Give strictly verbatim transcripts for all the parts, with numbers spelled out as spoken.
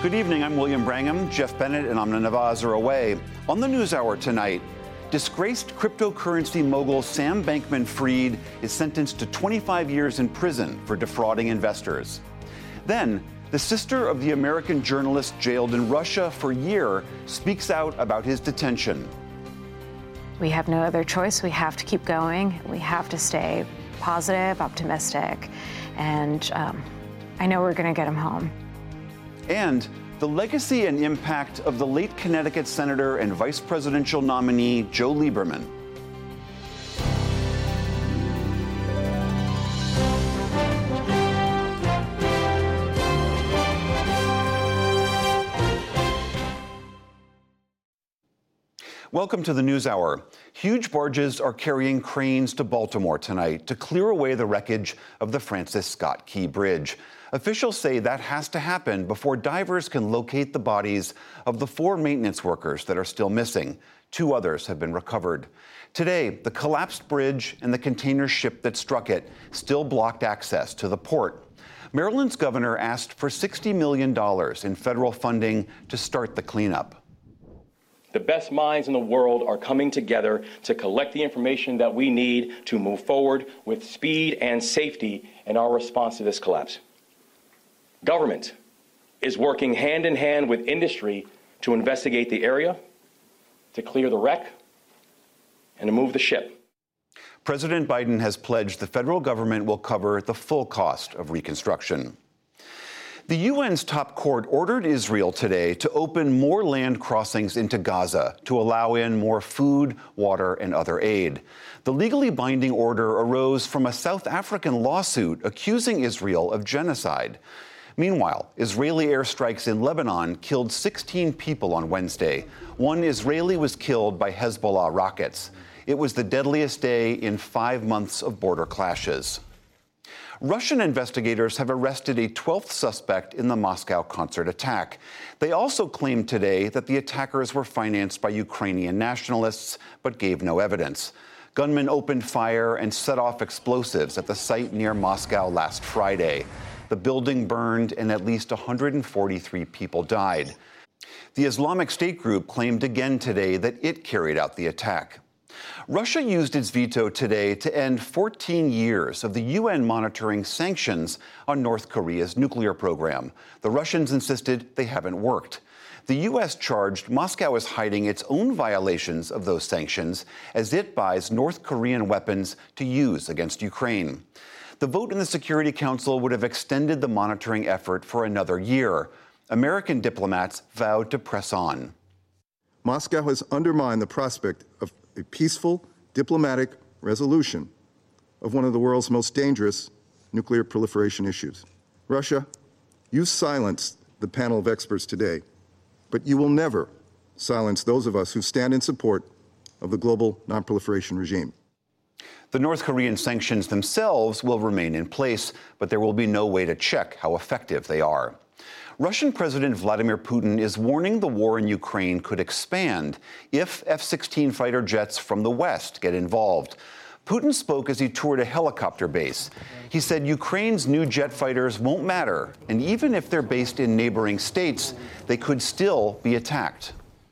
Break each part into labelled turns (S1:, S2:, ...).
S1: Good evening, I'm William Brangham. Jeff Bennett and Amna Nawaz are away. On the NewsHour tonight, disgraced cryptocurrency mogul Sam Bankman-Fried is sentenced to twenty-five years in prison for defrauding investors. Then, the sister of the American journalist jailed in Russia for a year speaks out about his detention.
S2: We have no other choice. We have to keep going. We have to stay positive, optimistic, and um, I know we're going to get him home.
S1: And the legacy and impact of the late Connecticut Senator and Vice Presidential nominee Joe Lieberman. Welcome to the NewsHour. Huge barges are carrying cranes to Baltimore tonight to clear away the wreckage of the Francis Scott Key Bridge. Officials say that has to happen before divers can locate the bodies of the four maintenance workers that are still missing. Two others have been recovered. Today, the collapsed bridge and the container ship that struck it still blocked access to the port. Maryland's governor asked for sixty million dollars in federal funding to start the cleanup.
S3: The best minds in the world are coming together to collect the information that we need to move forward with speed and safety in our response to this collapse. Government is working hand in hand with industry to investigate the area, to clear the wreck, and to move the ship.
S1: President Biden has pledged the federal government will cover the full cost of reconstruction. The U N's top court ordered Israel today to open more land crossings into Gaza to allow in more food, water, and other aid. The legally binding order arose from a South African lawsuit accusing Israel of genocide. Meanwhile, Israeli airstrikes in Lebanon killed sixteen people on Wednesday. One Israeli was killed by Hezbollah rockets. It was the deadliest day in five months of border clashes. Russian investigators have arrested a twelfth suspect in the Moscow concert attack. They also claimed today that the attackers were financed by Ukrainian nationalists, but gave no evidence. Gunmen opened fire and set off explosives at the site near Moscow last Friday. The building burned and at least one hundred forty-three people died. The Islamic State group claimed again today that it carried out the attack. Russia used its veto today to end fourteen years of the U N monitoring sanctions on North Korea's nuclear program. The Russians insisted they haven't worked. The U S charged Moscow is hiding its own violations of those sanctions as it buys North Korean weapons to use against Ukraine. The vote in the Security Council would have extended the monitoring effort for another year. American diplomats vowed to press on.
S4: Moscow has undermined the prospect of a peaceful diplomatic resolution of one of the world's most dangerous nuclear proliferation issues. Russia, you silenced the panel of experts today, but you will never silence those of us who stand in support of the global nonproliferation regime.
S1: The North Korean sanctions themselves will remain in place, but there will be no way to check how effective they are. Russian President Vladimir Putin is warning the war in Ukraine could expand if F sixteen fighter jets from the West get involved. Putin spoke as he toured a helicopter base. He said Ukraine's new jet fighters won't matter, and even if they're based in neighboring states, they could still be attacked.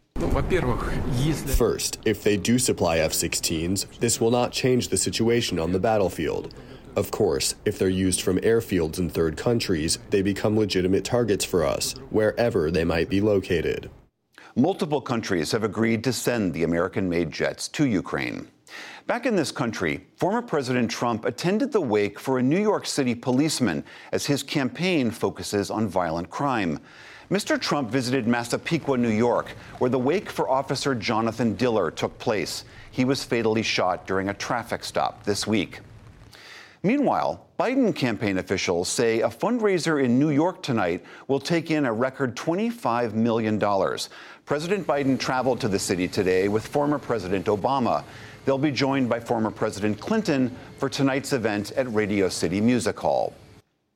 S5: First, if they do supply F sixteens, this will not change the situation on the battlefield. Of course, if they're used from airfields in third countries, they become legitimate targets for us, wherever they might be located.
S1: Multiple countries have agreed to send the American-made jets to Ukraine. Back in this country, former President Trump attended the wake for a New York City policeman as his campaign focuses on violent crime. Mister Trump visited Massapequa, New York, where the wake for Officer Jonathan Diller took place. He was fatally shot during a traffic stop this week. Meanwhile, Biden campaign officials say a fundraiser in New York tonight will take in a record twenty-five million dollars. President Biden traveled to the city today with former President Obama. They'll be joined by former President Clinton for tonight's event at Radio City Music Hall.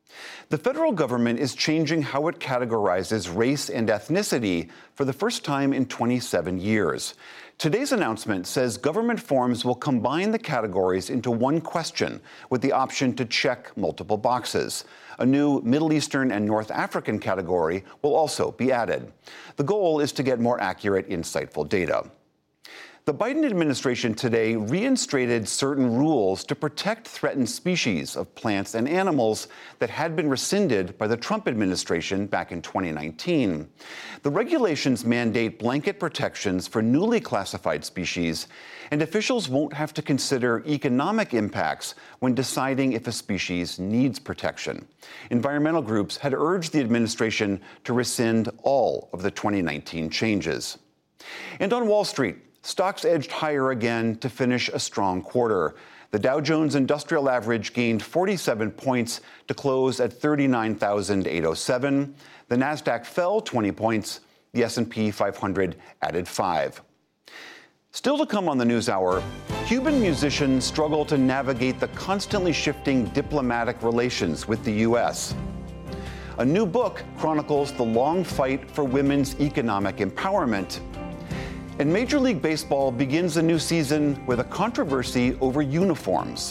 S1: The federal government is changing how it categorizes race and ethnicity for the first time in twenty-seven years. Today's announcement says government forms will combine the categories into one question with the option to check multiple boxes. A new Middle Eastern and North African category will also be added. The goal is to get more accurate, insightful data. The Biden administration today reinstated certain rules to protect threatened species of plants and animals that had been rescinded by the Trump administration back in twenty nineteen. The regulations mandate blanket protections for newly classified species, and officials won't have to consider economic impacts when deciding if a species needs protection. Environmental groups had urged the administration to rescind all of the twenty nineteen changes. And on Wall Street, stocks edged higher again to finish a strong quarter. The Dow Jones Industrial Average gained forty-seven points to close at thirty-nine thousand eight hundred seven. The Nasdaq fell twenty points. The S and P five hundred added five. Still to come on the NewsHour, Cuban musicians struggle to navigate the constantly shifting diplomatic relations with the U S. A new book chronicles the long fight for women's economic empowerment. And Major League Baseball begins a new season with a controversy over uniforms.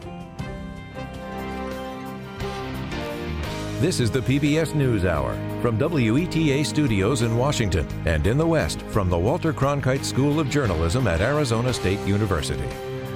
S6: This is the P B S NewsHour from W E T A Studios in Washington and in the West from the Walter Cronkite School of Journalism at Arizona State University.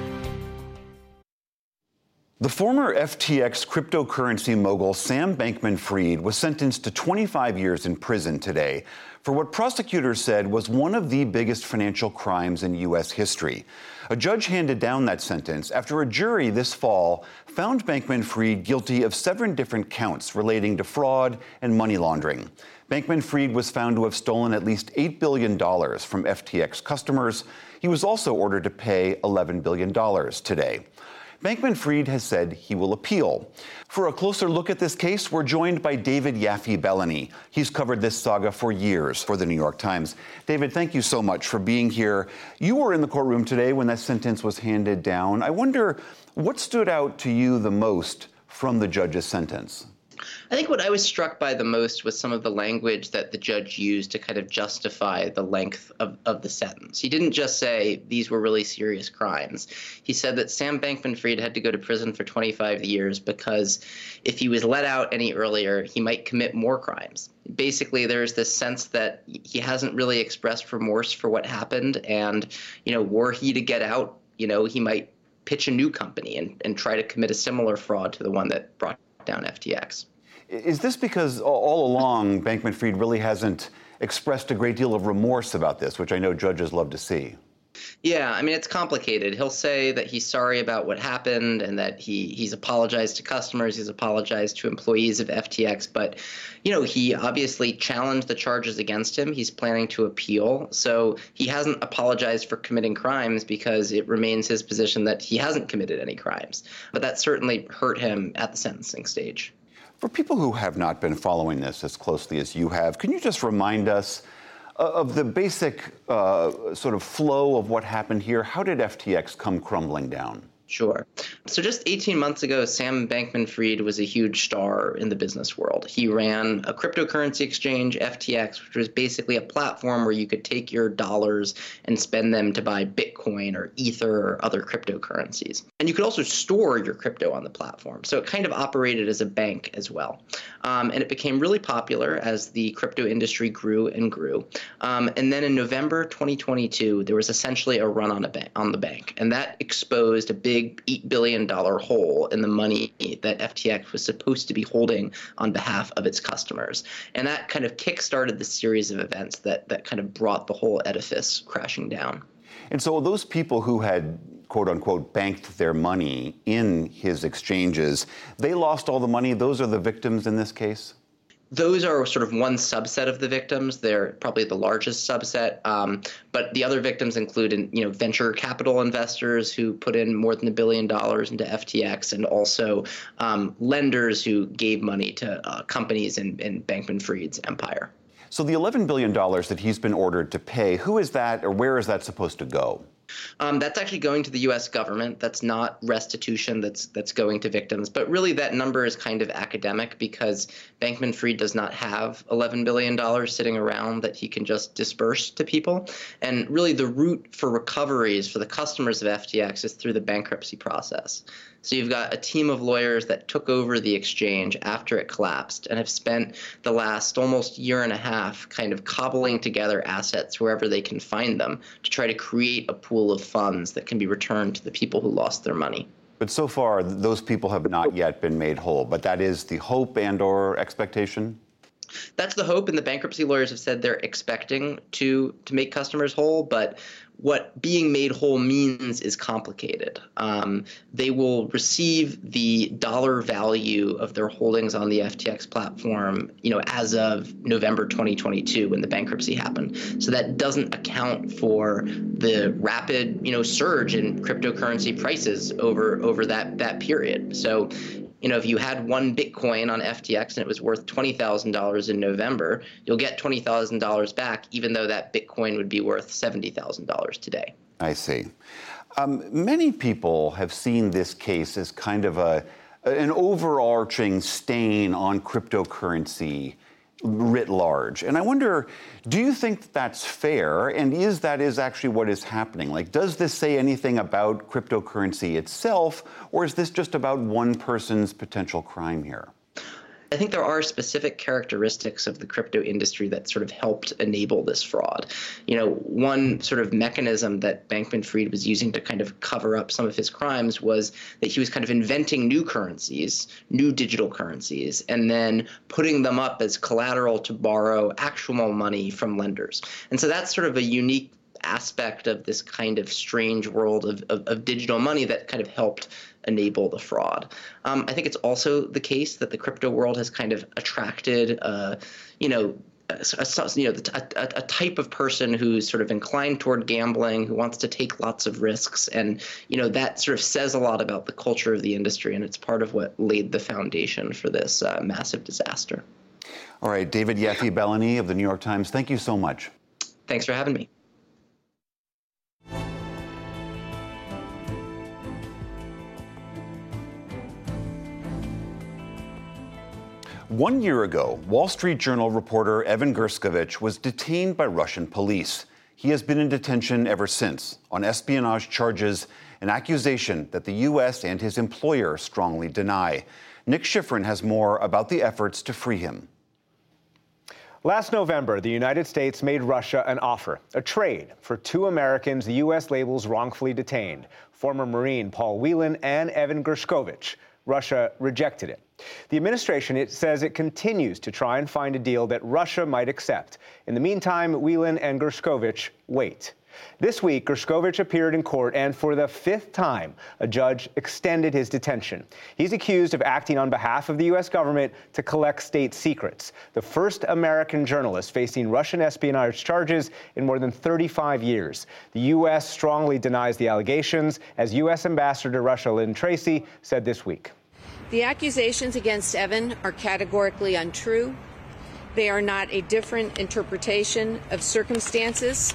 S1: The former F T X cryptocurrency mogul Sam Bankman-Fried was sentenced to twenty-five years in prison today for what prosecutors said was one of the biggest financial crimes in U S history. A judge handed down that sentence after a jury this fall found Bankman-Fried guilty of seven different counts relating to fraud and money laundering. Bankman-Fried was found to have stolen at least eight billion dollars from F T X customers. He was also ordered to pay eleven billion dollars today. Bankman-Fried has said he will appeal. For a closer look at this case, we're joined by David Yaffe-Bellany. He's covered this saga for years for the New York Times. David, thank you so much for being here. You were in the courtroom today when that sentence was handed down. I wonder what stood out to you the most from the judge's sentence?
S7: I think what I was struck by the most was some of the language that the judge used to kind of justify the length of, of the sentence. He didn't just say these were really serious crimes. He said that Sam Bankman-Fried had to go to prison for twenty-five years because if he was let out any earlier, he might commit more crimes. Basically, there's this sense that he hasn't really expressed remorse for what happened. And, you know, were he to get out, you know, he might pitch a new company and, and try to commit a similar fraud to the one that brought down F T X.
S1: Is this because all along Bankman-Fried really hasn't expressed a great deal of remorse about this, which I know judges love to see?
S7: Yeah, I mean, it's complicated. He'll say that he's sorry about what happened and that he he's apologized to customers, he's apologized to employees of F T X. But, you know, he obviously challenged the charges against him. He's planning to appeal. So he hasn't apologized for committing crimes because it remains his position that he hasn't committed any crimes. But that certainly hurt him at the sentencing stage.
S1: For people who have not been following this as closely as you have, can you just remind us of the basic uh, sort of flow of what happened here? How did F T X come crumbling down?
S7: Sure. So just eighteen months ago, Sam Bankman-Fried was a huge star in the business world. He ran a cryptocurrency exchange, F T X, which was basically a platform where you could take your dollars and spend them to buy Bitcoin or Ether or other cryptocurrencies. And you could also store your crypto on the platform. So it kind of operated as a bank as well. Um, and it became really popular as the crypto industry grew and grew. Um, and then in November twenty twenty-two, there was essentially a run on, a ba- on the bank. And that exposed a big eight billion dollars hole in the money that F T X was supposed to be holding on behalf of its customers. And that kind of kick-started the series of events that, that kind of brought the whole edifice crashing down.
S1: And so those people who had, quote unquote, banked their money in his exchanges, they lost all the money. Those are the victims in this case?
S7: Those are sort of one subset of the victims. They're probably the largest subset. Um, but the other victims include, you know, venture capital investors who put in more than a billion dollars into F T X, and also um, lenders who gave money to uh, companies in, in Bankman-Fried's empire.
S1: So the eleven billion dollars that he's been ordered to pay, who is that, or where is that supposed to go?
S7: Um, that's actually going to the U S government. That's not restitution that's that's going to victims. But really, that number is kind of academic because Bankman-Fried does not have eleven billion dollars sitting around that he can just disperse to people. And really, the route for recoveries for the customers of F T X is through the bankruptcy process. So you've got a team of lawyers that took over the exchange after it collapsed and have spent the last almost year and a half kind of cobbling together assets wherever they can find them to try to create a pool of funds that can be returned to the people who lost their money.
S1: But so far, those people have not yet been made whole. But that is the hope and or expectation?
S7: That's the hope, and the bankruptcy lawyers have said they're expecting to to make customers whole, but what being made whole means is complicated. Um, they will receive the dollar value of their holdings on the F T X platform, you know, as of November twenty twenty-two when the bankruptcy happened. So that doesn't account for the rapid, you know, surge in cryptocurrency prices over over that that period. So, you know, if you had one Bitcoin on F T X and it was worth twenty thousand dollars in November, you'll get twenty thousand dollars back, even though that Bitcoin would be worth seventy thousand dollars today.
S1: I see. Um, many people have seen this case as kind of a an overarching stain on cryptocurrency writ large. And I wonder, do you think that's fair? And is that is actually what is happening? Like, does this say anything about cryptocurrency itself, or is this just about one person's potential crime here?
S7: I think there are specific characteristics of the crypto industry that sort of helped enable this fraud. You know, one sort of mechanism that Bankman-Fried was using to kind of cover up some of his crimes was that he was kind of inventing new currencies, new digital currencies, and then putting them up as collateral to borrow actual money from lenders. And so that's sort of a unique aspect of this kind of strange world of, of, of digital money that kind of helped enable the fraud. Um, I think it's also the case that the crypto world has kind of attracted, uh, you know, a, a, you know, a, a type of person who's sort of inclined toward gambling, who wants to take lots of risks, and you know that sort of says a lot about the culture of the industry, and it's part of what laid the foundation for this uh, massive disaster.
S1: All right, David Yaffe-Bellany of the New York Times, thank you so much.
S7: Thanks for having me.
S1: One year ago, Wall Street Journal reporter Evan Gershkovich was detained by Russian police. He has been in detention ever since on espionage charges, an accusation that the U S and his employer strongly deny. Nick Schifrin has more about the efforts to free him.
S8: Last November, the United States made Russia an offer, a trade for two Americans the U S labels wrongfully detained, former Marine Paul Whelan and Evan Gershkovich. Russia rejected it. The administration, it says it continues to try and find a deal that Russia might accept. In the meantime, Whelan and Gershkovich wait. This week, Gershkovich appeared in court, and for the fifth time, a judge extended his detention. He's accused of acting on behalf of the U S government to collect state secrets, the first American journalist facing Russian espionage charges in more than thirty-five years. The U S strongly denies the allegations, as U S Ambassador to Russia Lynn Tracy said this week.
S9: The accusations against Evan are categorically untrue. They are not a different interpretation of circumstances.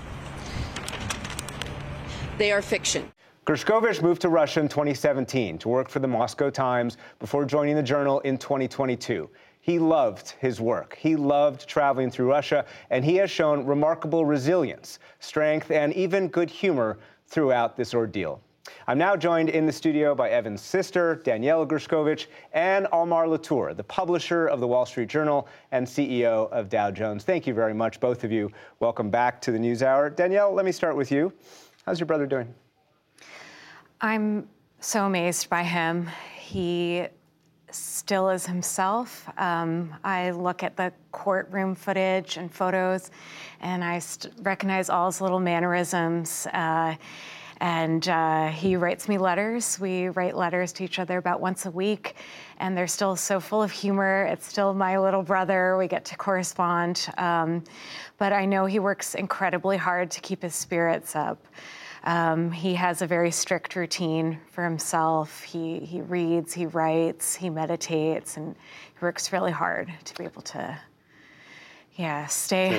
S9: They are fiction.
S8: Gershkovich moved to Russia in twenty seventeen to work for the Moscow Times before joining the Journal in twenty twenty-two. He loved his work. He loved traveling through Russia, and he has shown remarkable resilience, strength, and even good humor throughout this ordeal. I'm now joined in the studio by Evan's sister, Danielle Gershkovich, and Almar Latour, the publisher of the Wall Street Journal and C E O of Dow Jones. Thank you very much, both of you. Welcome back to the NewsHour. Danielle, let me start with you. How's your brother doing?
S2: I'm so amazed by him. He still is himself. Um, I look at the courtroom footage and photos, and I st- recognize all his little mannerisms. Uh, and uh, he writes me letters. We write letters to each other about once a week, and they're still so full of humor. It's still my little brother. We get to correspond. Um, but I know he works incredibly hard to keep his spirits up. Um, he has a very strict routine for himself. He he reads, he writes, he meditates, and he works really hard to be able to, yeah, stay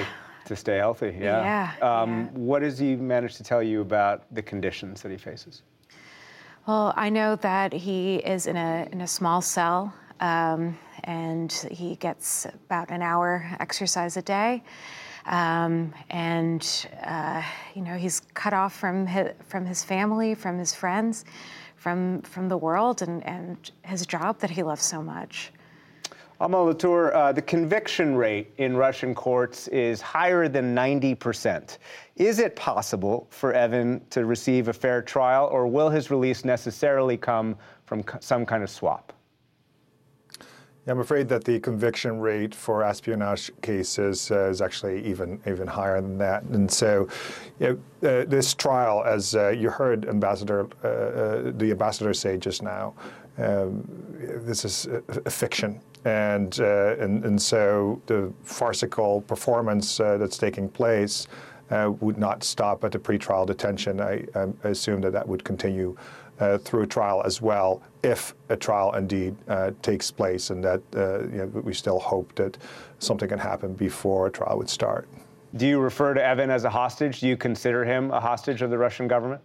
S8: To stay healthy, yeah.
S2: Yeah,
S8: um,
S2: yeah.
S8: What does he manage to tell you about the conditions that he faces?
S2: Well, I know that he is in a in a small cell, um, and he gets about an hour exercise a day, um, and uh, you know he's cut off from his, from his family, from his friends, from from the world, and, and his job that he loves so much.
S8: Amal Latour, uh, the conviction rate in Russian courts is higher than ninety percent. Is it possible for Evan to receive a fair trial, or will his release necessarily come from some kind of swap?
S10: Yeah, I'm afraid that the conviction rate for espionage cases uh, is actually even even higher than that. And so, you know, uh, this trial, as uh, you heard Ambassador uh, uh, the ambassador say just now, um, this is a, a fiction. And, uh, and and so the farcical performance uh, that's taking place uh, would not stop at the pretrial detention. I, I assume that that would continue uh, through a trial as well, if a trial indeed uh, takes place, and that uh, you know, we still hope that something can happen before a trial would start.
S8: Do you refer to Evan as a hostage? Do you consider him a hostage of the Russian government?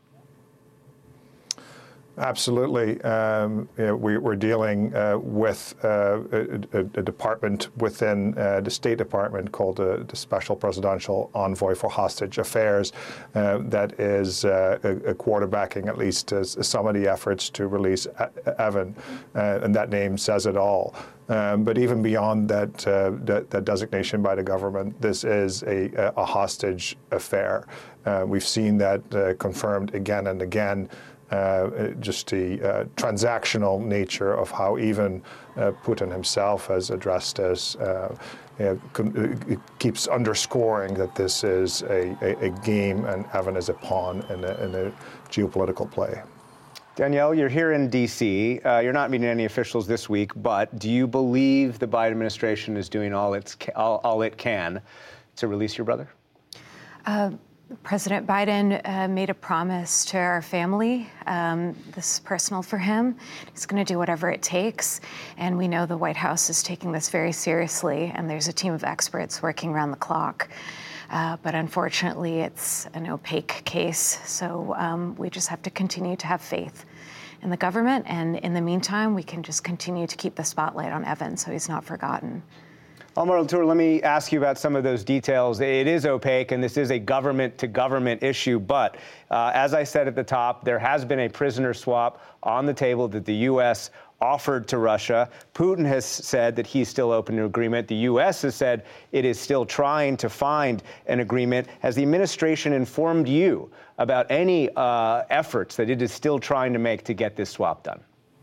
S10: Absolutely. Um, you know, we, we're dealing uh, with uh, a, a department within uh, the State Department called uh, the Special Presidential Envoy for Hostage Affairs uh, that is uh, a, a quarterbacking at least uh, some of the efforts to release Evan, uh, and that name says it all. Um, but even beyond that, uh, that, that designation by the government, this is a, a hostage affair. Uh, we've seen that uh, confirmed again and again. Uh, just the uh, transactional nature of how even uh, Putin himself has addressed this uh, you know, it keeps underscoring that this is a, a, a game and Evan is a pawn in a, in a geopolitical play.
S8: Danielle, you're here in D C. Uh, you're not meeting any officials this week, but do you believe the Biden administration is doing all, it's, all, all it can to release your brother?
S2: Uh, President Biden uh, made a promise to our family. Um, this is personal for him. He's going to do whatever it takes. And we know the White House is taking this very seriously, and there's a team of experts working around the clock. Uh, but unfortunately, it's an opaque case. So um, we just have to continue to have faith in the government. And in the meantime, we can just continue to keep the spotlight on Evan so he's not forgotten.
S8: Amal Latour, let me ask you about some of those details. It is opaque, and this is a government-to-government issue. But uh, as I said at the top, there has been a prisoner swap on the table that the U S offered to Russia. Putin has said that he's still open to agreement. The U S has said it is still trying to find an agreement. Has the administration informed you about any uh, efforts that it is still trying to make to get this swap done?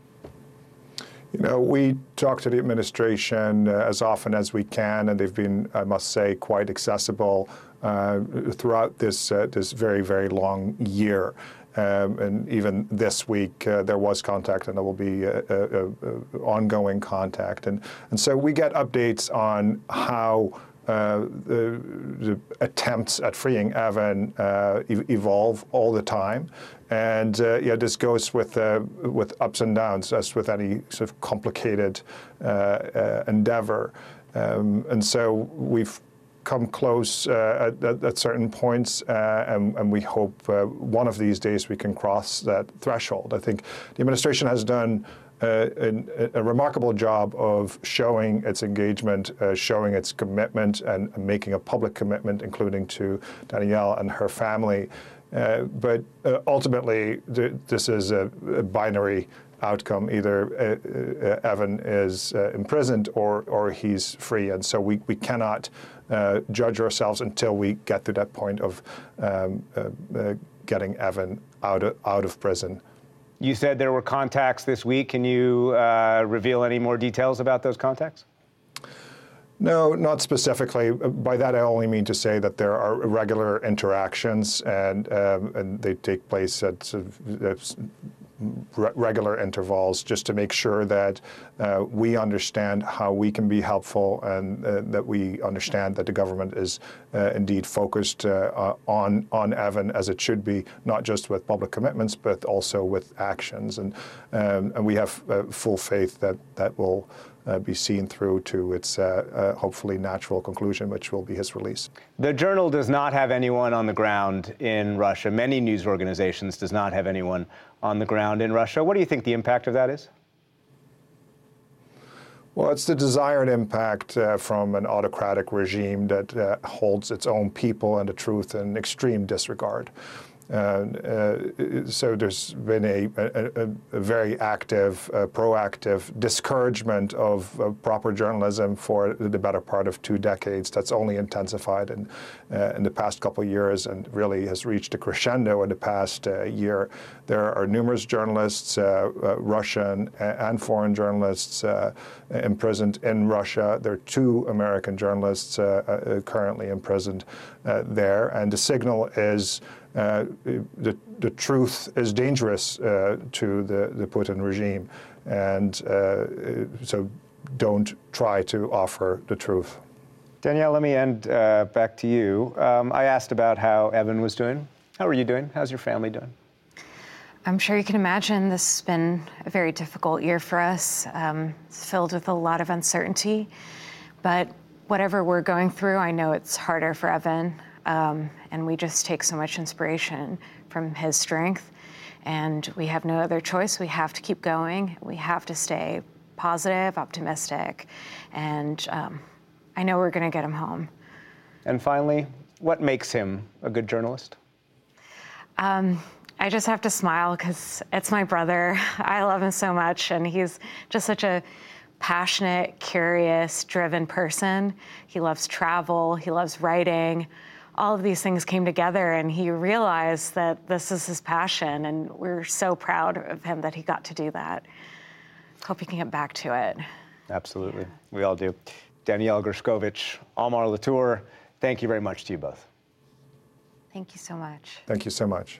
S10: You know, we talk to the administration uh, as often as we can, and they've been, I must say, quite accessible uh, throughout this uh, this very, very long year. Um, and even this week, uh, there was contact, and there will be a, a, a ongoing contact. And, and so we get updates on how Uh, the, the attempts at freeing Evan uh, e- evolve all the time, and uh, yeah, this goes with uh, with ups and downs, as with any sort of complicated uh, uh, endeavor. Um, and so we've come close uh, at, at, at certain points, uh, and, and we hope uh, one of these days we can cross that threshold. I think the administration has done Uh, a, a remarkable job of showing its engagement, uh, showing its commitment, and, and making a public commitment, including to Danielle and her family. Uh, but uh, ultimately, th- this is a, a binary outcome. Either uh, uh, Evan is uh, imprisoned or, or he's free. And so we, we cannot uh, judge ourselves until we get to that point of um, uh, uh, getting Evan out of, out of prison.
S8: You said there were contacts this week. Can you uh, reveal any more details about those contacts?
S10: No, not specifically. By that, I only mean to say that there are regular interactions, and um, and they take place at uh, re- regular intervals, just to make sure that uh, we understand how we can be helpful, and uh, that we understand that the government is uh, indeed focused uh, on on Evan as it should be, not just with public commitments, but also with actions. And um, and we have uh, full faith that that will Uh, be seen through to its uh, uh, hopefully natural conclusion, which will be his release.
S8: The Journal does not have anyone on the ground in Russia. Many news organizations does not have anyone on the ground in Russia. What do you think the impact of that is?
S10: Well, it's the desired impact uh, from an autocratic regime that uh, holds its own people and the truth in extreme disregard. Uh, uh, so there's been a, a, a very active, uh, proactive discouragement of uh, proper journalism for the better part of two decades. That's only intensified in, uh, in the past couple of years, and really has reached a crescendo in the past uh, year. There are numerous journalists, uh, uh, Russian and foreign journalists, uh, imprisoned in Russia. There are two American journalists uh, uh, currently imprisoned uh, there, and the signal is Uh, the, the truth is dangerous uh, to the, the Putin regime, and uh, so don't try to offer the truth.
S8: Danielle, let me end uh, back to you. Um, I asked about how Evan was doing. How are you doing? How's your family doing?
S2: I'm sure you can imagine this has been a very difficult year for us. Um, it's filled with a lot of uncertainty, but whatever we're going through, I know it's harder for Evan. Um, and we just take so much inspiration from his strength, and we have no other choice. We have to keep going. We have to stay positive, optimistic, and um, I know we're going to get him home.
S8: And finally, what makes him a good journalist?
S2: Um, I just have to smile because it's my brother. I love him so much, and he's just such a passionate, curious, driven person. He loves travel. He loves writing. All of these things came together, and he realized that this is his passion, and we're so proud of him that he got to do that. Hope he can get back to it.
S8: Absolutely. Yeah. We all do. Danielle Gershkovich, Almar Latour, thank you very much to you both.
S2: Thank you so much.
S10: Thank you so much.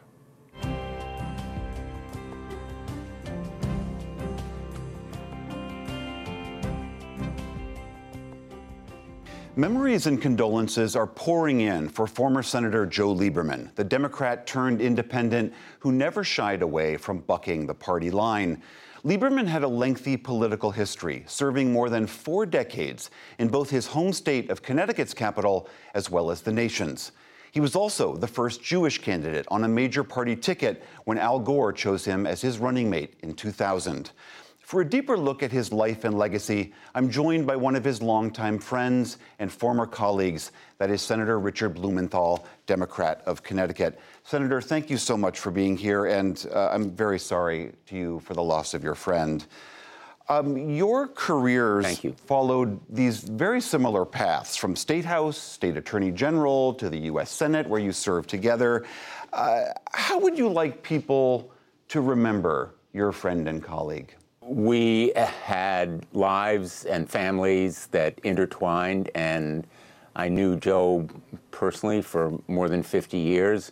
S1: Memories and condolences are pouring in for former Senator Joe Lieberman, the Democrat turned independent who never shied away from bucking the party line. Lieberman had a lengthy political history, serving more than four decades in both his home state of Connecticut's capital as well as the nation's. He was also the first Jewish candidate on a major party ticket when Al Gore chose him as his running mate in two thousand. For a deeper look at his life and legacy, I'm joined by one of his longtime friends and former colleagues, that is Senator Richard Blumenthal, Democrat of Connecticut. Senator, thank you so much for being here, and uh, I'm very sorry to you for the loss of your friend. Um, your careers
S11: Thank you.
S1: followed these very similar paths, from State House, State Attorney General, to the U S Senate, where you served together. Uh, how would you like people to remember your friend and colleague?
S11: We had lives and families that intertwined, and I knew Joe personally for more than fifty years.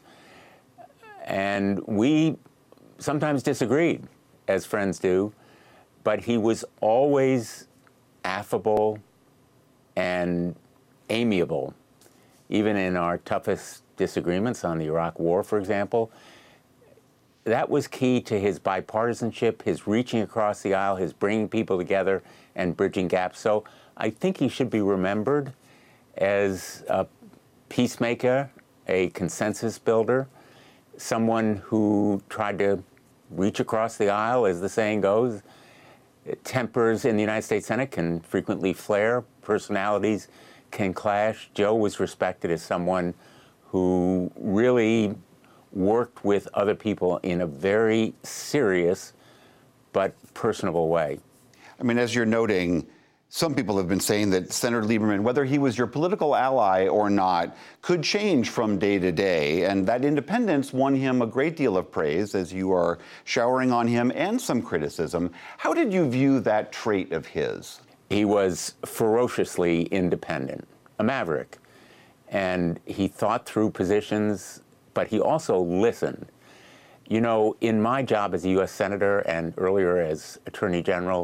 S11: And we sometimes disagreed, as friends do, but he was always affable and amiable, even in our toughest disagreements on the Iraq War, for example. That was key to his bipartisanship, his reaching across the aisle, his bringing people together and bridging gaps. So I think he should be remembered as a peacemaker, a consensus builder, someone who tried to reach across the aisle, as the saying goes. Tempers in the United States Senate can frequently flare. Personalities can clash. Joe was respected as someone who really worked with other people in a very serious but personable way.
S1: I mean, as you're noting, some people have been saying that Senator Lieberman, whether he was your political ally or not, could change from day to day. And that independence won him a great deal of praise, as you are showering on him, and some criticism. How did you view that trait of his?
S11: He was ferociously independent, a maverick. And he thought through positions, but he also listened. You know, in my job as a U S Senator and earlier as Attorney General,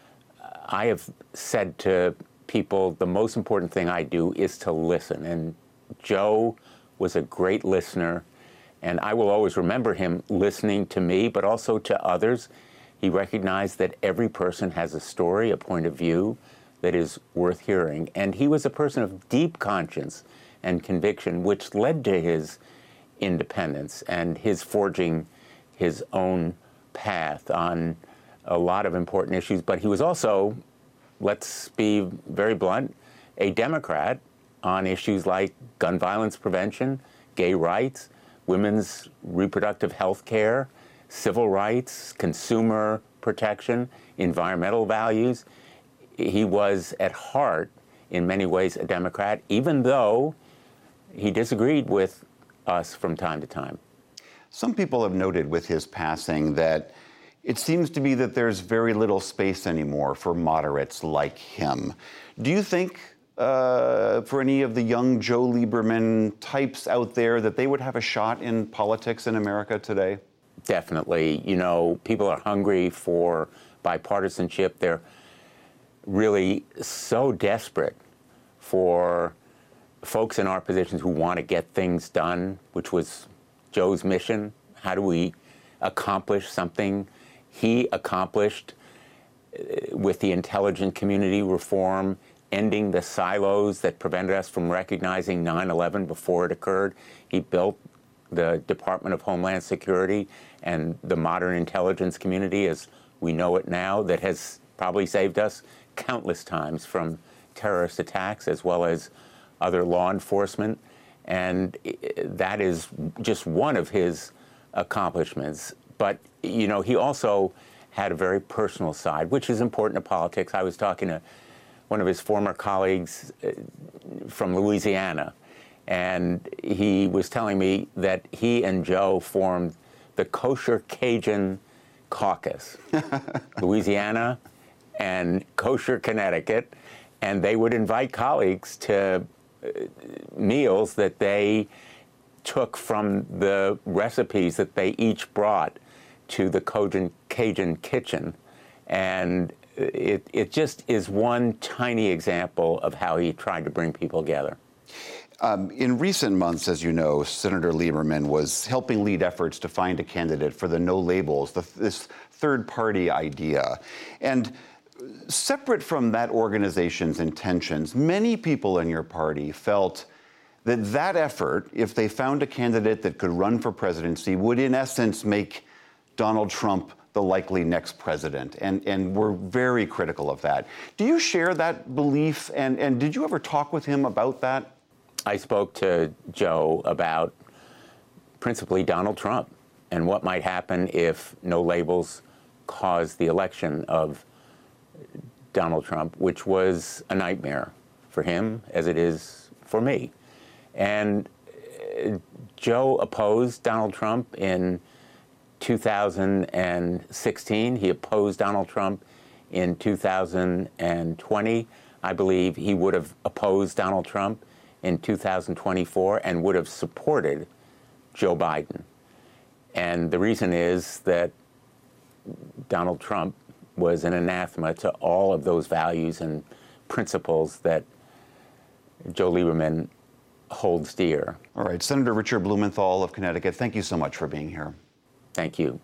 S11: I have said to people the most important thing I do is to listen. And Joe was a great listener, and I will always remember him listening to me, but also to others. He recognized that every person has a story, a point of view that is worth hearing. And he was a person of deep conscience and conviction, which led to his independence and his forging his own path on a lot of important issues. But he was also, let's be very blunt, a Democrat on issues like gun violence prevention, gay rights, women's reproductive health care, civil rights, consumer protection, environmental values. He was at heart, in many ways, a Democrat, even though he disagreed with us from time to time.
S1: Some people have noted with his passing that it seems to be that there's very little space anymore for moderates like him. Do you think uh, for any of the young Joe Lieberman types out there that they would have a shot in politics in America today?
S11: Definitely. You know, people are hungry for bipartisanship. They're really so desperate for folks in our positions who want to get things done, which was Joe's mission. How do we accomplish something he accomplished with the intelligence community reform, ending the silos that prevented us from recognizing nine eleven before it occurred? He built the Department of Homeland Security and the modern intelligence community as we know it now, that has probably saved us countless times from terrorist attacks as well as other law enforcement. And that is just one of his accomplishments. But, you know, he also had a very personal side, which is important to politics. I was talking to one of his former colleagues from Louisiana, and he was telling me that he and Joe formed the Kosher Cajun Caucus, Louisiana and Kosher Connecticut, and they would invite colleagues to meals that they took from the recipes that they each brought to the Cajun, Cajun kitchen. And it, it just is one tiny example of how he tried to bring people together.
S1: Um, in recent months, as you know, Senator Lieberman was helping lead efforts to find a candidate for the no labels, the, this third-party idea. And separate from that organization's intentions, many people in your party felt that that effort, if they found a candidate that could run for presidency, would in essence make Donald Trump the likely next president, and, and we're very critical of that. Do you share that belief, and, and did you ever talk with him about that?
S11: I spoke to Joe about principally Donald Trump and what might happen if no labels caused the election of Donald Trump, which was a nightmare for him as it is for me. And Joe opposed Donald Trump in two thousand sixteen. He opposed Donald Trump in two thousand twenty. I believe he would have opposed Donald Trump in two thousand twenty-four and would have supported Joe Biden. And the reason is that Donald Trump was an anathema to all of those values and principles that Joe Lieberman holds dear.
S1: All right, Senator Richard Blumenthal of Connecticut, thank you so much for being here.
S11: Thank you.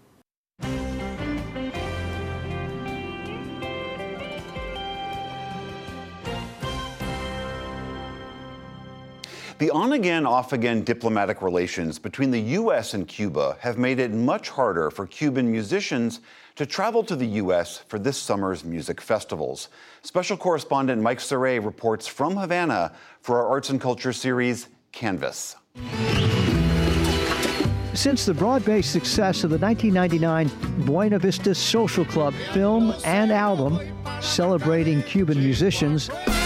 S1: The on-again, off-again diplomatic relations between the U S and Cuba have made it much harder for Cuban musicians to travel to the U S for this summer's music festivals. Special correspondent Mike Saray reports from Havana for our arts and culture series, Canvas.
S12: Since the broad-based success of the nineteen ninety-nine Buena Vista Social Club film and album celebrating Cuban musicians,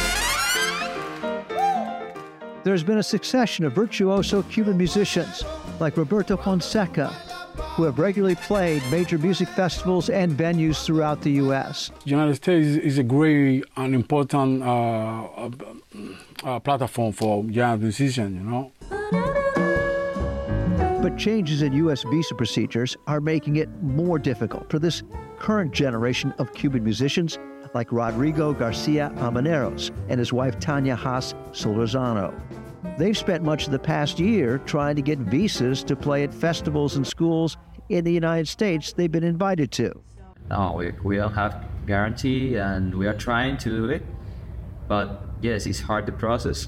S12: there's been a succession of virtuoso Cuban musicians like Roberto Fonseca, who have regularly played major music festivals and venues throughout the U S.
S13: The United States is a great and important uh, uh, platform for jazz musicians, you know.
S12: But changes in U S visa procedures are making it more difficult for this current generation of Cuban musicians like Rodrigo Garcia Almaneros and his wife Tanya Haas Solorzano. They've spent much of the past year trying to get visas to play at festivals and schools in the United States they've been invited to.
S14: No, we, we don't have guarantee and we are trying to do it, but yes, it's hard to process.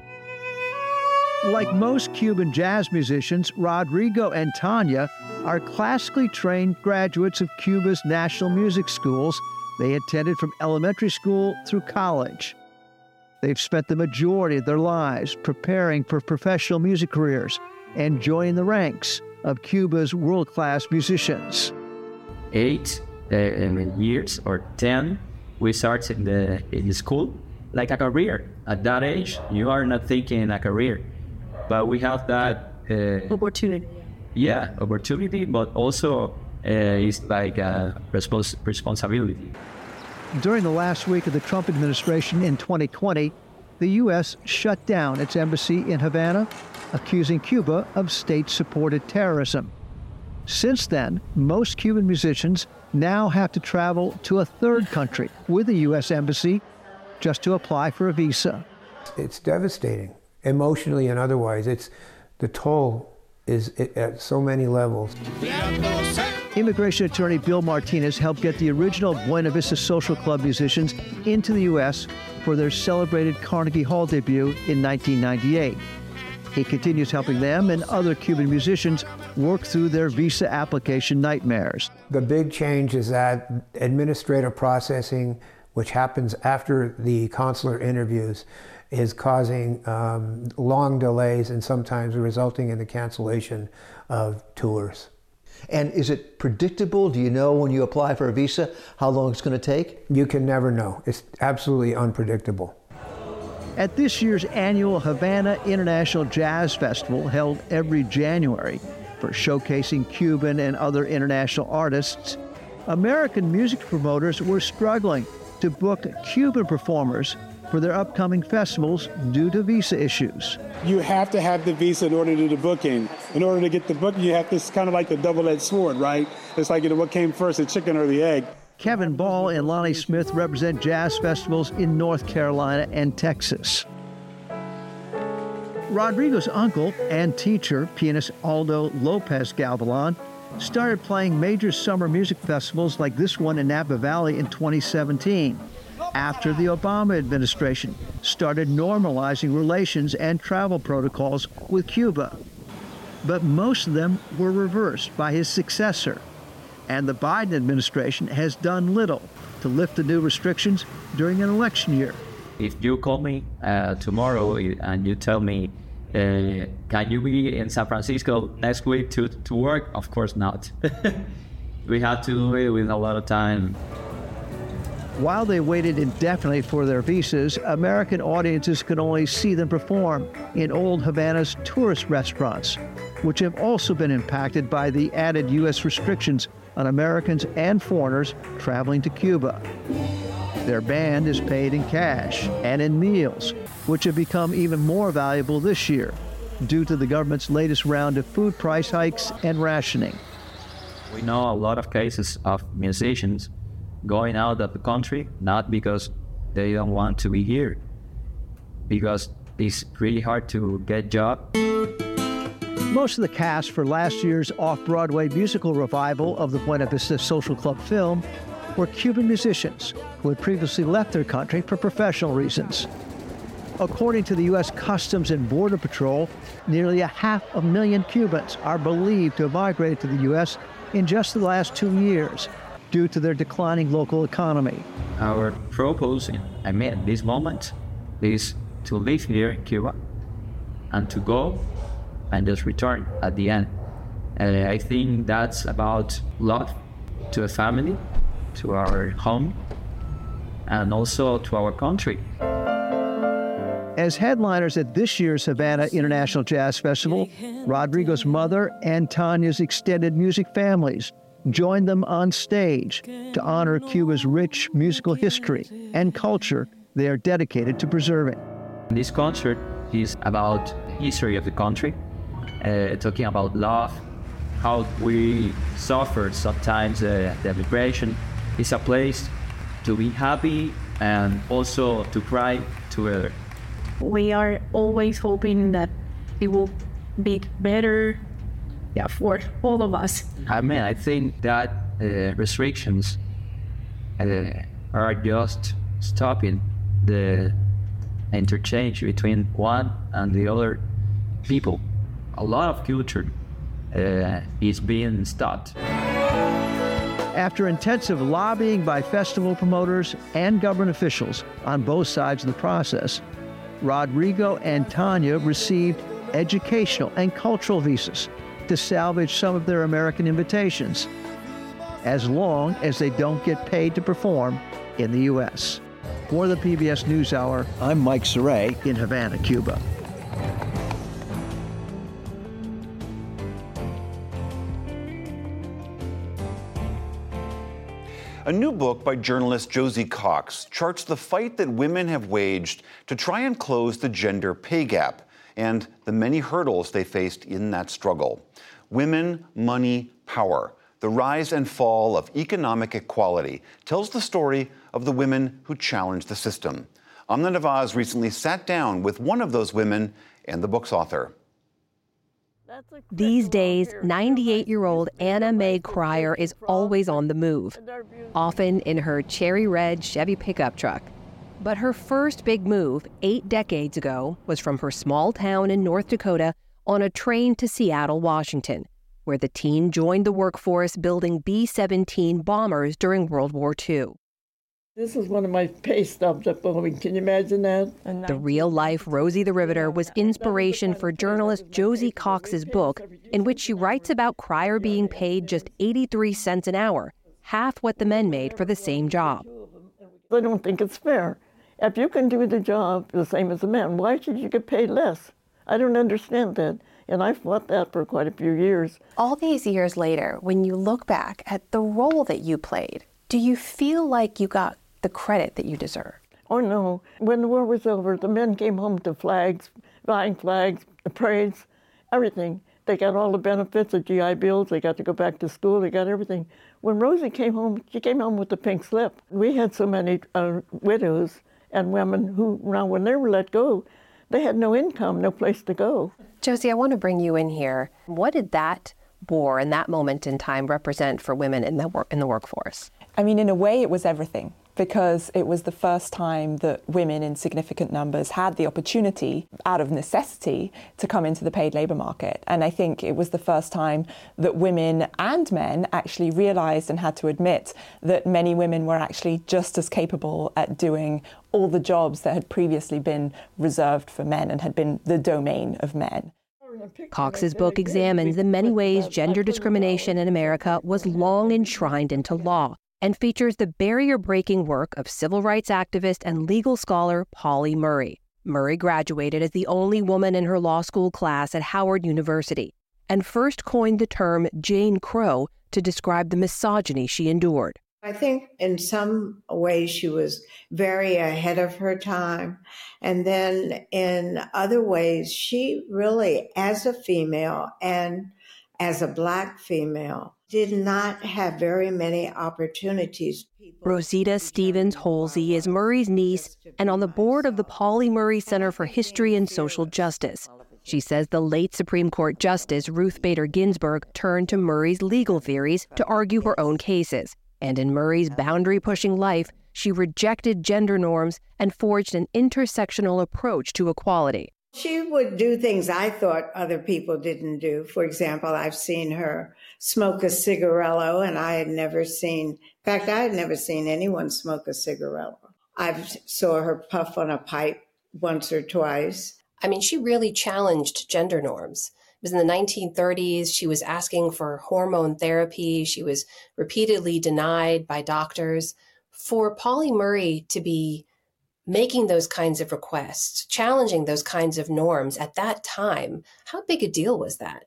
S12: Like most Cuban jazz musicians, Rodrigo and Tanya are classically trained graduates of Cuba's national music schools. They attended from elementary school through college. They've spent the majority of their lives preparing for professional music careers and joining the ranks of Cuba's world-class musicians.
S14: Eight uh, years or ten, we started in the, in the school like a career. At that age, you are not thinking a career, but we have that uh,
S15: opportunity.
S14: Yeah, opportunity, but also uh, it's like a respons- responsibility.
S12: During the last week of the Trump administration in twenty twenty, the U S shut down its embassy in Havana, accusing Cuba of state-supported terrorism. Since then, most Cuban musicians now have to travel to a third country with a U S embassy just to apply for a visa.
S16: It's devastating, emotionally and otherwise. It's the toll is at so many levels.
S12: Immigration attorney Bill Martinez helped get the original Buena Vista Social Club musicians into the U S for their celebrated Carnegie Hall debut in nineteen ninety-eight. He continues helping them and other Cuban musicians work through their visa application nightmares.
S16: The big change is that administrative processing, which happens after the consular interviews, is causing um, long delays and sometimes resulting in the cancellation of tours.
S17: And is it predictable? Do you know when you apply for a visa how long it's going to take?
S16: You can never know. It's absolutely unpredictable.
S12: At this year's annual Havana International Jazz Festival, held every January for showcasing Cuban and other international artists, American music promoters were struggling to book Cuban performers for their upcoming festivals due to visa issues.
S13: You have to have the visa in order to do the booking. In order to get the booking, you have to, it's kind of like the double-edged sword, right? It's like, you know, what came first, the chicken or the egg?
S12: Kevin Ball and Lonnie Smith represent jazz festivals in North Carolina and Texas. Rodrigo's uncle and teacher, pianist Aldo Lopez Galvan, started playing major summer music festivals like this one in Napa Valley in twenty seventeen, after the Obama administration started normalizing relations and travel protocols with Cuba. But most of them were reversed by his successor, and the Biden administration has done little to lift the new restrictions during an election year.
S14: If you call me uh, tomorrow and you tell me, uh, can you be in San Francisco next week to, to work? Of course not. We had to do it with a lot of time.
S12: While they waited indefinitely for their visas, American audiences could only see them perform in Old Havana's tourist restaurants, which have also been impacted by the added U S restrictions on Americans and foreigners traveling to Cuba. Their band is paid in cash and in meals, which have become even more valuable this year due to the government's latest round of food price hikes and rationing.
S14: We know a lot of cases of musicians going out of the country, not because they don't want to be here, because it's really hard to get a job.
S12: Most of the cast for last year's off-Broadway musical revival of the Buena Vista Social Club film were Cuban musicians who had previously left their country for professional reasons. According to the U S Customs and Border Patrol, nearly a half a million Cubans are believed to have migrated to the U S in just the last two years due to their declining local economy.
S14: Our proposal, I mean, at this moment, is to live here in Cuba and to go and just return at the end. And I think that's about love to a family, to our home, and also to our country.
S12: As headliners at this year's Havana International Jazz Festival, Rodrigo's mother and Tanya's extended music families joined them on stage to honor Cuba's rich musical history and culture they are dedicated to preserving.
S14: This concert is about the history of the country, uh, talking about love, how we suffer sometimes uh, the migration. It's a place to be happy and also to cry together.
S15: We are always hoping that it will be better, yeah, for all of us.
S14: I mean, I think that uh, restrictions uh, are just stopping the interchange between one and the other people. A lot of culture uh, is being stopped.
S12: After intensive lobbying by festival promoters and government officials on both sides of the process, Rodrigo and Tanya received educational and cultural visas to salvage some of their American invitations, as long as they don't get paid to perform in the U S. For the P B S NewsHour, I'm Mike Saray in Havana, Cuba.
S1: A new book by journalist Josie Cox charts the fight that women have waged to try and close the gender pay gap and the many hurdles they faced in that struggle. Women, Money, Power: The Rise and Fall of Economic Equality tells the story of the women who challenged the system. Amna Nawaz recently sat down with one of those women and the book's author.
S18: These days, ninety-eight-year-old Anna Mae Cryer is always on the move, often in her cherry red Chevy pickup truck. But her first big move, eight decades ago, was from her small town in North Dakota on a train to Seattle, Washington, where the teen joined the workforce building B seventeen bombers during World War Two.
S19: This is one of my pay stubs up blowing. Can you imagine that?
S18: The real-life Rosie the Riveter was inspiration for journalist Josie Cox's book, in which she writes about Cryer being paid just eighty-three cents an hour, half what the men made for the same job.
S19: I don't think it's fair. If you can do the job the same as a man, why should you get paid less? I don't understand that, and I fought that for quite a few years.
S20: All these years later, when you look back at the role that you played, do you feel like you got the credit that you deserve?
S19: Oh, no. When the war was over, the men came home to flags, flying flags, parades, everything. They got all the benefits, the G I Bills, they got to go back to school, they got everything. When Rosie came home, she came home with the pink slip. We had so many uh, widows and women who, now when they were let go, they had no income, no place to go.
S20: Josie, I want to bring you in here. What did that war and that moment in time represent for women in the work in the workforce?
S21: I mean, in a way, it was everything, because it was the first time that women in significant numbers had the opportunity, out of necessity, to come into the paid labor market. And I think it was the first time that women and men actually realized and had to admit that many women were actually just as capable at doing all the jobs that had previously been reserved for men and had been the domain of men.
S18: Cox's book examines the many ways gender discrimination in America was long enshrined into law, and features the barrier-breaking work of civil rights activist and legal scholar Pauli Murray. Murray graduated as the only woman in her law school class at Howard University, and first coined the term Jane Crow to describe the misogyny she endured.
S22: I think in some ways she was very ahead of her time. And then in other ways, she really, as a female and as a Black female, did not have very many opportunities.
S18: Rosita Stevens Holsey is Murray's niece and on the board of the Pauli Murray Center for History and Social Justice. She says the late Supreme Court Justice Ruth Bader Ginsburg turned to Murray's legal theories to argue her own cases. And in Murray's boundary-pushing life, she rejected gender norms and forged an intersectional approach to equality.
S22: She would do things I thought other people didn't do. For example, I've seen her smoke a cigarillo, and I had never seen, in fact, I had never seen anyone smoke a cigarillo. I saw her puff on a pipe once or twice.
S20: I mean, she really challenged gender norms. It was in the nineteen thirties. She was asking for hormone therapy. She was repeatedly denied by doctors. For Pauli Murray to be making those kinds of requests, challenging those kinds of norms at that time, how big a deal was that?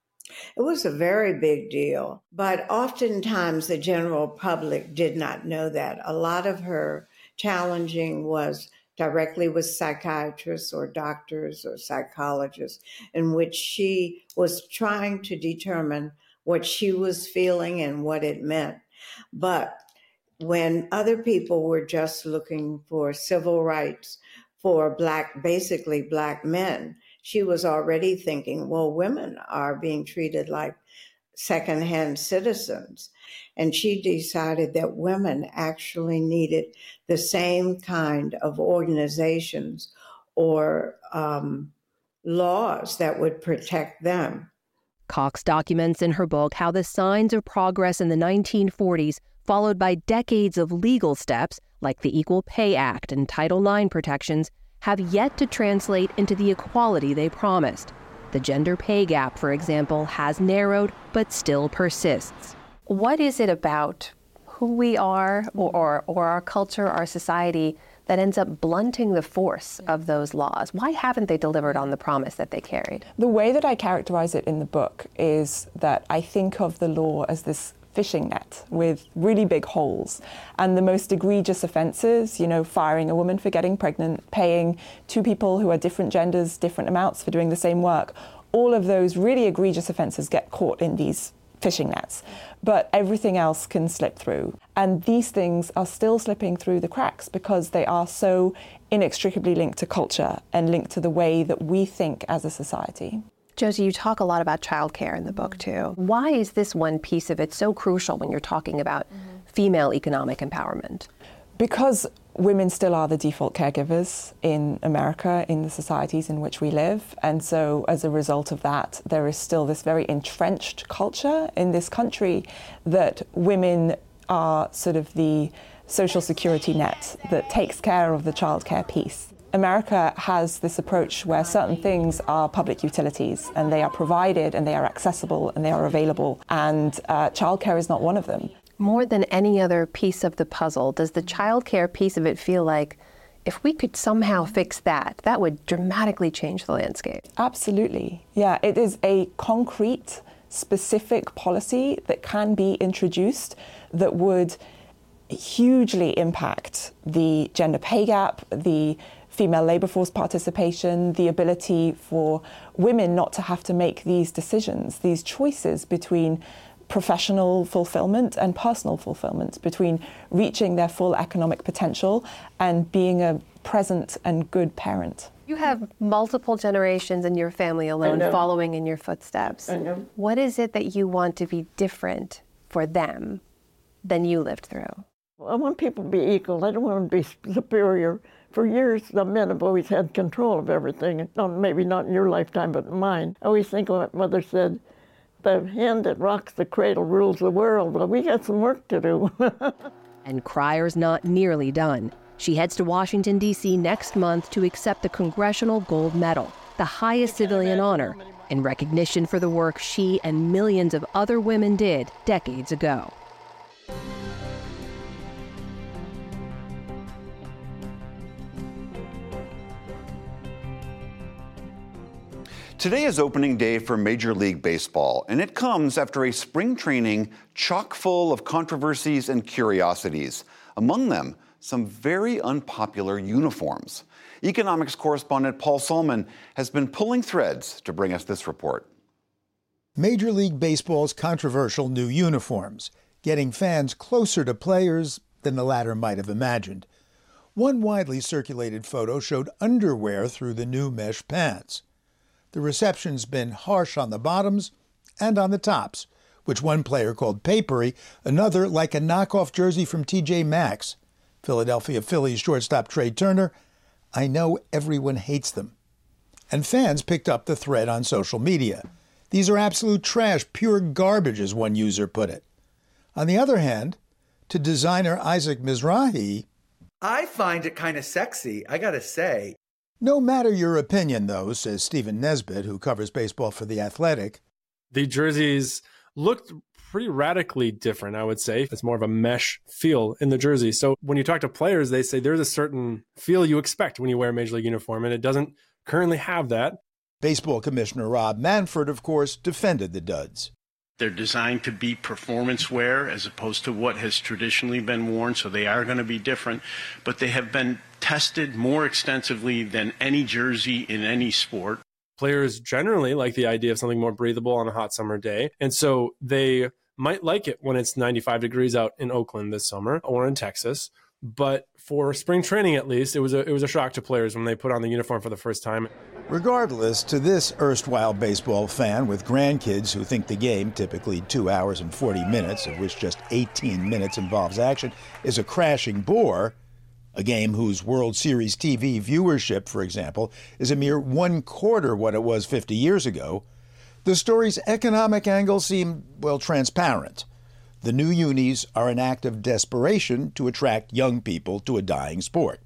S22: It was a very big deal, but oftentimes the general public did not know that. A lot of her challenging was directly with psychiatrists or doctors or psychologists, in which she was trying to determine what she was feeling and what it meant. But when other people were just looking for civil rights for Black, basically Black men, she was already thinking, well, women are being treated like secondhand citizens. And she decided that women actually needed the same kind of organizations or um, laws that would protect them.
S18: Cox documents in her book how the signs of progress in the nineteen forties, followed by decades of legal steps like the Equal Pay Act and Title nine protections, have yet to translate into the equality they promised. The gender pay gap, for example, has narrowed but still persists.
S3: What is it about who we are or, or, or our culture, our society, that ends up blunting the force of those laws? Why haven't they delivered on the promise that they carried?
S21: The way that I characterize it in the book is that I think of the law as this fishing net with really big holes, and the most egregious offences, you know, firing a woman for getting pregnant, paying two people who are different genders different amounts for doing the same work, all of those really egregious offences get caught in these fishing nets, but everything else can slip through. And these things are still slipping through the cracks because they are so inextricably linked to culture and linked to the way that we think as a society.
S3: Josie, you talk a lot about childcare in the book, too. Why is this one piece of it so crucial when you're talking about mm-hmm. female economic empowerment?
S21: Because women still are the default caregivers in America, in the societies in which we live. And so as a result of that, there is still this very entrenched culture in this country that women are sort of the social security net that takes care of the childcare piece. America has this approach where certain things are public utilities and they are provided and they are accessible and they are available, and uh, childcare is not one of them.
S3: More than any other piece of the puzzle, does the childcare piece of it feel like if we could somehow fix that, that would dramatically change the landscape?
S21: Absolutely. Yeah, it is a concrete, specific policy that can be introduced that would hugely impact the gender pay gap, the female labour force participation, the ability for women not to have to make these decisions, these choices between professional fulfillment and personal fulfillment, between reaching their full economic potential and being a present and good parent.
S3: You have multiple generations in your family alone following in your footsteps.
S22: I know.
S3: What is it that you want to be different for them than you lived through?
S19: I want people to be equal. I don't want them to be superior. For years, the men have always had control of everything. No, maybe not in your lifetime, but in mine. I always think of what Mother said, the hand that rocks the cradle rules the world. Well, we got some work to do.
S18: And Crier's not nearly done. She heads to Washington, D C next month to accept the Congressional Gold Medal, the highest civilian honor, in recognition for the work she and millions of other women did decades ago.
S1: Today is opening day for Major League Baseball, and it comes after a spring training chock full of controversies and curiosities. Among them, some very unpopular uniforms. Economics correspondent Paul Solman has been pulling threads to bring us this report.
S4: Major League Baseball's controversial new uniforms, getting fans closer to players than the latter might have imagined. One widely circulated photo showed underwear through the new mesh pants. The reception's been harsh on the bottoms and on the tops, which one player called papery, another like a knockoff jersey from T J Maxx. Philadelphia Phillies shortstop Trey Turner, I know everyone hates them. And fans picked up the thread on social media. These are absolute trash, pure garbage, as one user put it. On the other hand, to designer Isaac Mizrahi,
S23: I find it kind of sexy, I gotta say.
S4: No matter your opinion, though, says Stephen Nesbitt, who covers baseball for The Athletic.
S24: The jerseys looked pretty radically different, I would say. It's more of a mesh feel in the jersey. So when you talk to players, they say there's a certain feel you expect when you wear a Major League uniform, and it doesn't currently have that.
S4: Baseball Commissioner Rob Manfred, of course, defended the duds.
S25: They're designed to be performance wear as opposed to what has traditionally been worn, so they are going to be different. But they have been tested more extensively than any jersey in any sport.
S24: Players generally like the idea of something more breathable on a hot summer day. And so they might like it when it's ninety-five degrees out in Oakland this summer or in Texas. But for spring training, at least, it was a it was a shock to players when they put on the uniform for the first time.
S4: Regardless, to this erstwhile baseball fan with grandkids who think the game, typically two hours and forty minutes, of which just eighteen minutes involves action, is a crashing bore, a game whose World Series T V viewership, for example, is a mere one-quarter what it was fifty years ago, the story's economic angle seemed, well, transparent. The new unis are an act of desperation to attract young people to a dying sport.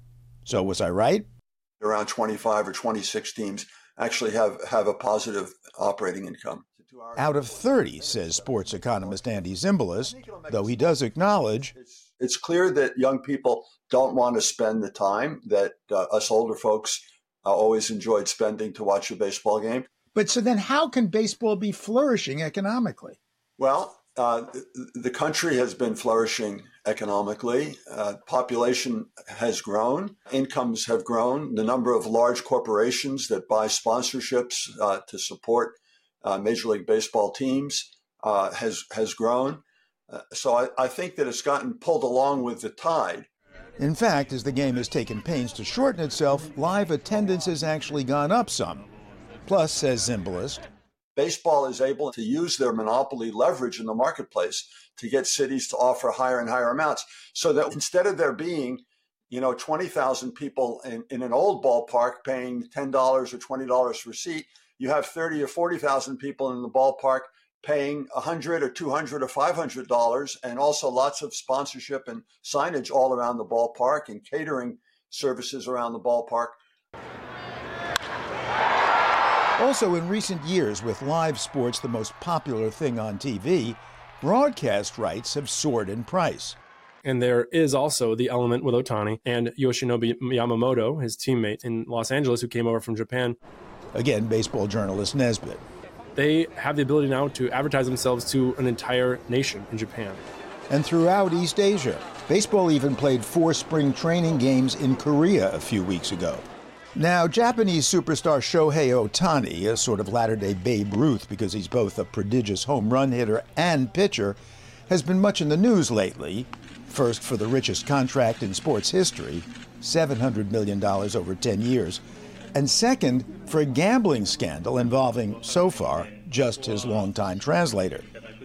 S4: So was I right?
S5: Around twenty-five or twenty-six teams actually have, have a positive operating income.
S4: Out of thirty, says sports economist Andy Zimbalist, though he does acknowledge
S5: it's clear that young people don't want to spend the time that uh, us older folks uh, always enjoyed spending to watch a baseball game.
S4: But so then how can baseball be flourishing economically?
S5: Well, uh, the country has been flourishing economically. Uh, population has grown. Incomes have grown. The number of large corporations that buy sponsorships uh, to support uh, Major League Baseball teams uh, has, has grown. Uh, so I, I think that it's gotten pulled along with the tide.
S4: In fact, as the game has taken pains to shorten itself, live attendance has actually gone up some. Plus, says Zimbalist,
S5: baseball is able to use their monopoly leverage in the marketplace to get cities to offer higher and higher amounts. So that instead of there being, you know, twenty thousand people in, in an old ballpark paying ten dollars or twenty dollars for a seat, you have thirty or forty thousand people in the ballpark paying one hundred or two hundred or five hundred dollars, and also lots of sponsorship and signage all around the ballpark and catering services around the ballpark.
S4: Also, in recent years, with live sports the most popular thing on T V, broadcast rights have soared in price.
S24: And there is also the element with Ohtani and Yoshinobu Yamamoto, his teammate in Los Angeles, who came over from Japan.
S4: Again, baseball journalist Nesbitt.
S24: They have the ability now to advertise themselves to an entire nation in Japan.
S4: And throughout East Asia. Baseball even played four spring training games in Korea a few weeks ago. Now, Japanese superstar Shohei Ohtani, a sort of latter-day Babe Ruth because he's both a prodigious home run hitter and pitcher, has been much in the news lately. First, for the richest contract in sports history, seven hundred million dollars over ten years. And second, for a gambling scandal involving, so far, just his longtime translator.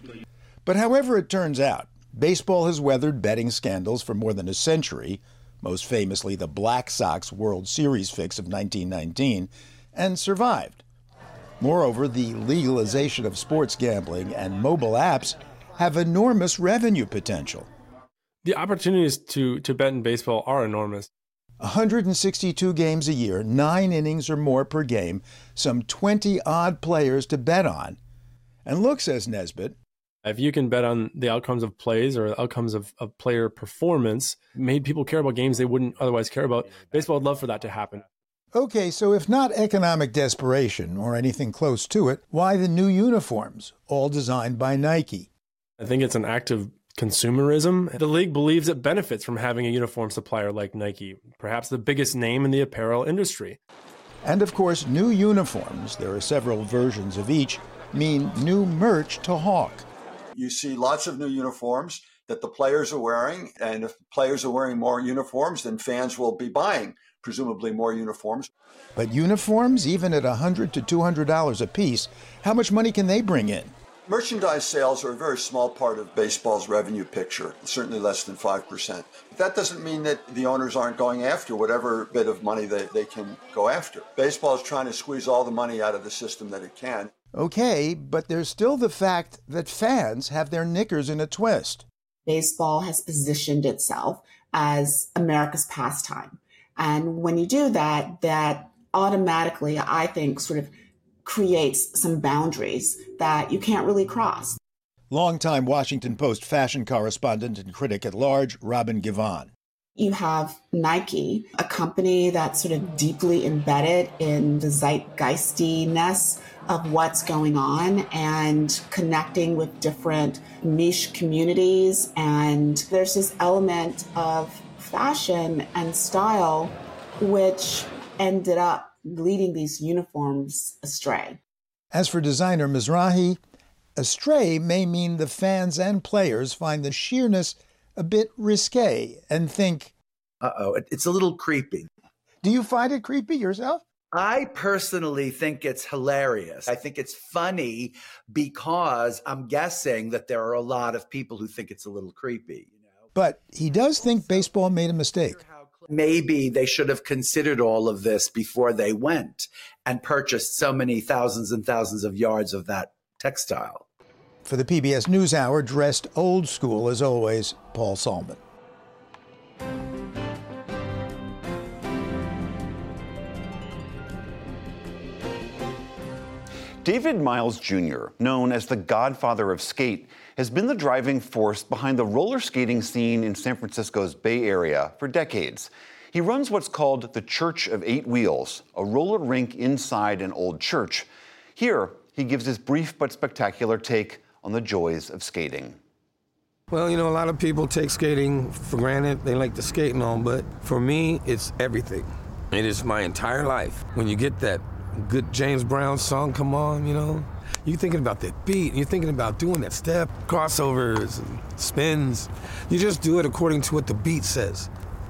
S4: But however it turns out, baseball has weathered betting scandals for more than a century, most famously the Black Sox World Series fix of nineteen nineteen, and survived. Moreover, the legalization of sports gambling and mobile apps have enormous revenue potential.
S24: The opportunities to, to bet in baseball are enormous.
S4: one hundred sixty-two games a year, nine innings or more per game, some twenty odd players to bet on. And look, says Nesbitt,
S24: if you can bet on the outcomes of plays or outcomes of, of player performance, made people care about games they wouldn't otherwise care about. Baseball would love for that to happen.
S4: Okay, so if not economic desperation or anything close to it, why the new uniforms, all designed by Nike?
S24: I think it's an act of consumerism. The league believes it benefits from having a uniform supplier like Nike, perhaps the biggest name in the apparel industry.
S4: And of course, new uniforms, there are several versions of each, mean new merch to hawk.
S5: You see lots of new uniforms that the players are wearing, and if players are wearing more uniforms, then fans will be buying, presumably, more uniforms.
S4: But uniforms, even at one hundred to two hundred dollars a piece, how much money can they bring in?
S5: Merchandise sales are a very small part of baseball's revenue picture, certainly less than five percent. But that doesn't mean that the owners aren't going after whatever bit of money they, they can go after. Baseball is trying to squeeze all the money out of the system that it can.
S4: Okay, but there's still the fact that fans have their knickers in a twist.
S6: Baseball has positioned itself as America's pastime. And when you do that, that automatically, I think, sort of creates some boundaries that you can't really cross.
S4: Longtime Washington Post fashion correspondent and critic at large, Robin Givhan.
S6: You have Nike, a company that's sort of deeply embedded in the zeitgeistiness of what's going on and connecting with different niche communities. And there's this element of fashion and style, which ended up leading these uniforms astray.
S4: As for designer Mizrahi, astray may mean the fans and players find the sheerness a bit risque and think,
S23: uh-oh, it's a little creepy.
S4: Do you find it creepy yourself?
S23: I personally think it's hilarious. I think it's funny because I'm guessing that there are a lot of people who think it's a little creepy. You know?
S4: But he does think baseball made a mistake.
S23: Maybe they should have considered all of this before they went and purchased so many thousands and thousands of yards of that textile.
S4: For the P B S NewsHour, dressed old school as always, Paul Salman.
S1: David Miles Junior, known as the godfather of skate, has been the driving force behind the roller skating scene in San Francisco's Bay Area for decades. He runs what's called the Church of Eight Wheels, a roller rink inside an old church. Here, he gives his brief but spectacular take on the joys of skating.
S2: Well, you know, a lot of people take skating for granted. They like to skate and all, but for me, it's everything. It is my entire life. When you get that good James Brown song come on, you know, you're thinking about that beat, and you're thinking about doing that step, crossovers and spins. You just do it according to what the beat says.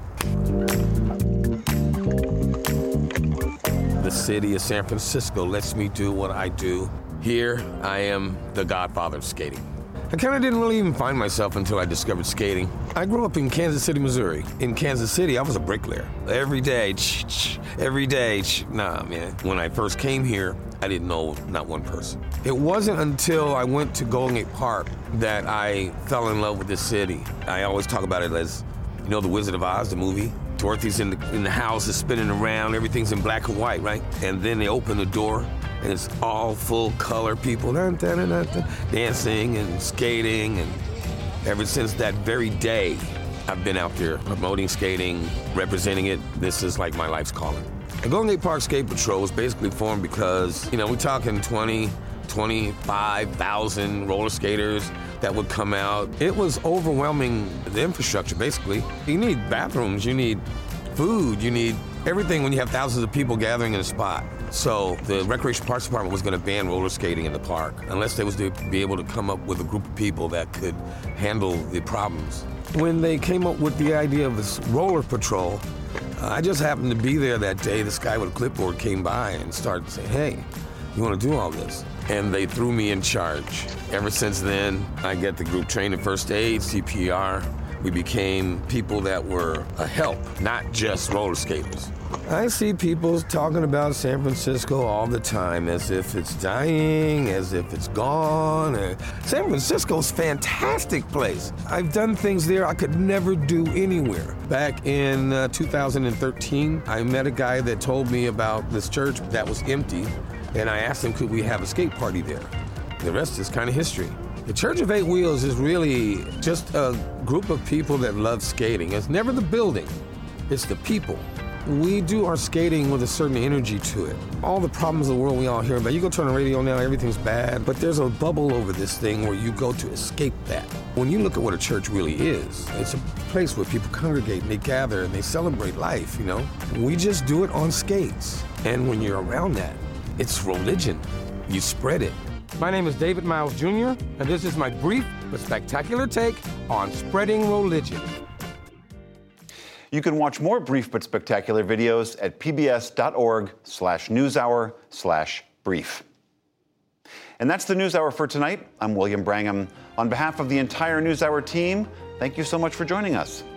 S2: The city of San Francisco lets me do what I do. Here, I am the godfather of skating. I kind of didn't really even find myself until I discovered skating. I grew up in Kansas City, Missouri. In Kansas City, I was a bricklayer. Every day, every day, nah, man. When I first came here, I didn't know not one person. It wasn't until I went to Golden Gate Park that I fell in love with this city. I always talk about it as, you know, The Wizard of Oz, the movie. Dorothy's in the, in the house, is spinning around, everything's in black and white, right? And then they open the door, and it's all full color people dun, dun, dun, dun, dun, dancing and skating. And ever since that very day, I've been out there promoting skating, representing it. This is like my life's calling. The Golden Gate Park Skate Patrol was basically formed because, you know, we're talking twenty, twenty-five thousand roller skaters that would come out. It was overwhelming the infrastructure, basically. You need bathrooms, you need food, you need everything when you have thousands of people gathering in a spot. So the Recreation Parks Department was going to ban roller skating in the park unless they was to be able to come up with a group of people that could handle the problems. When they came up with the idea of this roller patrol, uh, I just happened to be there that day. This guy with a clipboard came by and started saying, hey, you want to do all this? And they threw me in charge. Ever since then, I get the group trained in first aid, C P R. We became people that were a help, not just roller skaters. I see people talking about San Francisco all the time as if it's dying, as if it's gone. San Francisco's a fantastic place. I've done things there I could never do anywhere. Back in uh, two thousand thirteen, I met a guy that told me about this church that was empty, and I asked him, could we have a skate party there? The rest is kind of history. The Church of Eight Wheels is really just a group of people that love skating. It's never the building, it's the people. We do our skating with a certain energy to it. All the problems of the world we all hear about, you go turn the radio now, everything's bad, but there's a bubble over this thing where you go to escape that. When you look at what a church really is, it's a place where people congregate and they gather and they celebrate life, you know? We just do it on skates. And when you're around that, it's religion. You spread it. My name is David Miles Junior, and this is my brief but spectacular take on spreading religion.
S1: You can watch more brief but spectacular videos at pbs.org slash newshour slash brief. And that's the NewsHour for tonight. I'm William Brangham. On behalf of the entire NewsHour team, thank you so much for joining us.